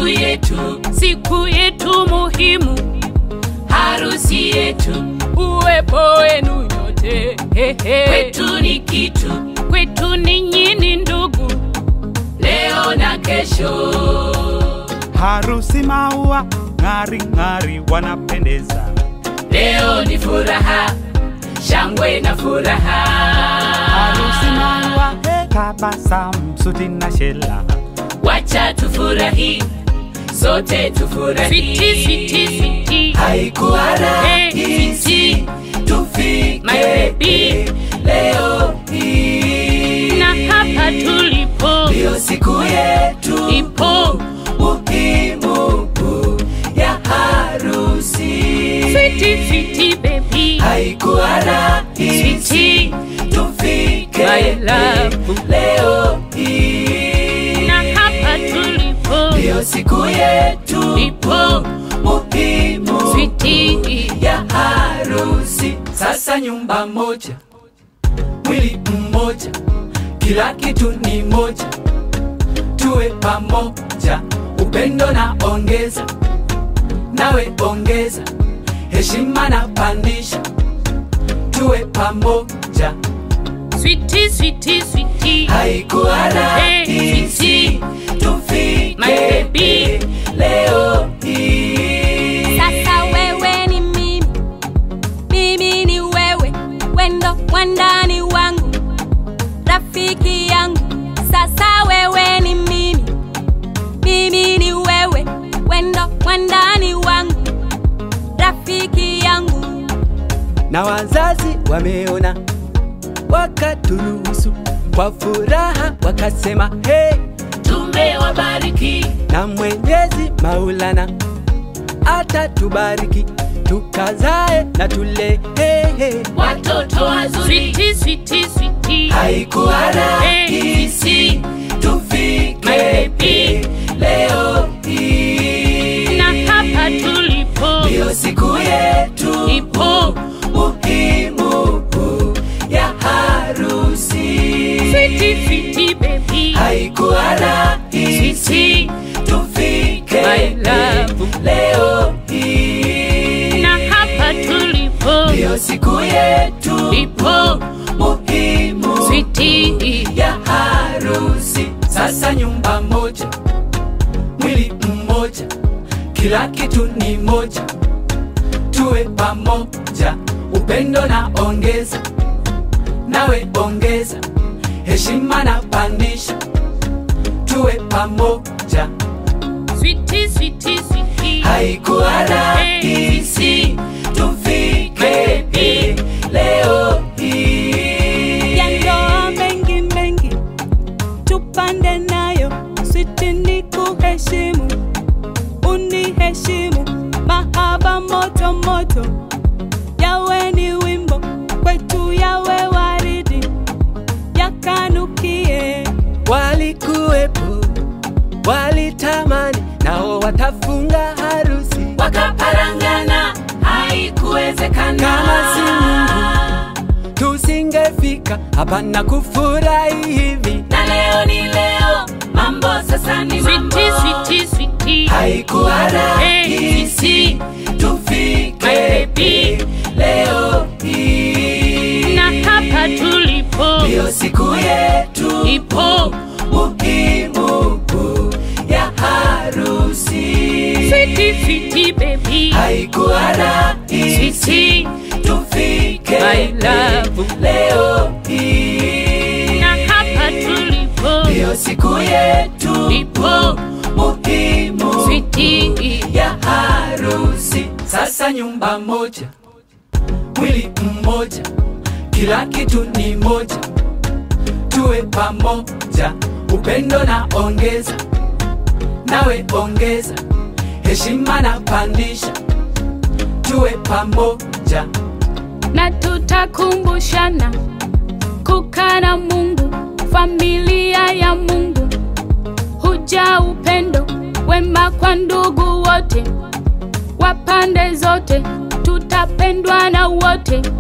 siku yetu muhimu, harusi yetu, uwepo wenu nyote. kwetu ni kitu, kwetu ninyi ni ndugu, leo na kesho. Harusi maua ng'ari ng'ari wanapendeza, leo ni furaha, shangwe na furaha. Harusi maua tabasamu suti na shela, wacha tufurahi, sote tufurahi. Sweetie, sweetie, sweetie. Haikuwa rahisi tufike My baby. leo hii, Na hapa tulipo ndio siku yetu ipo muhimu ya harusi. Sweetie, sweetie baby. Haikuwa rahisi Sweetie, tufike my love. leo hii, Na hapa tulipo ndio siku yetu ipo muhimu Sweetie, ya harusi. Sasa nyumba moja, mwili mmoja, kila kitu ni moja, tuwe pamoja, upendo na ongeza, nawe ongeza, heshima na pandisha, tuwe pamoja. Sweetie, sweetie, sweetie. Haikuwa rahisi tufike My baby. leo hii. Sasa wewe ni mimi, mimi ni wewe, wendo wandani wangu, rafiki yangu. Sasa wewe ni mimi, mimi ni wewe, wendo wandani wangu, rafiki yangu. Na wazazi wameona, wakaturuhusu kwa furaha, wakasema hey, Tumewabariki, na Mwenyezi Maulana atatubariki, tukazae na tule hey, hey. watoto wazuri. Sweetie, sweetie, sweetie. Haikuwa rahisi tufike My baby. leo hii, Na hapa tulipo ndio siku yetu ipo muhimu ya harusi. Sweetie, sweetie baby. Haikuwa rahisi Sweetie, tufike my love. leo hii, Na hapa tulipo ndio siku yetu ipo muhimu Sweetie, ya harusi. Sasa nyumba moja, mwili mmoja, kila kitu ni moja, tuwe pamoja, upendo na ongeza, nawe ongeza, heshima na pandisha, tuwe pamoja. Sweetie, sweetie, sweetie. Haikuwa rahisi tufike leo hii, Ya ndoa mengi mengi tupande nayo, sweetie ni kuheshimu, uniheshimu, mahaba moto moto, yawe ni wimbo kwetu, yawe waridi, yakanukie. Walikuwepo, walitamani, nao watafunga harusi, wakaparangana, haikuwezekana. Kama si Mungu tusingefika hapa na kufurahi hivi. Na leo ni leo, mambo sasa ni mambo. Sweetie, sweetie, sweetie. Haikuwa rahisi tufike My baby. leo hii, Na hapa tulipo ndio siku yetu ipo muhimu ya harusi. Sweetie, sweetie baby. Haikuwa rahisi Sweetie, tufike my love. leo hii, Na hapa tulipo ndio siku yetu ipo muhimu Sweetie, ya harusi. Sasa nyumba moja, mwili mmoja, kila kitu ni moja, tuwe pamoja, upendo na ongeza, nawe ongeza, heshima na pandisha, tuwe pamoja. na tutakumbushana kukaa na Mungu, familia ya Mungu, huja upendo wema kwa ndugu wote wa pande zote, tutapendwa na wote.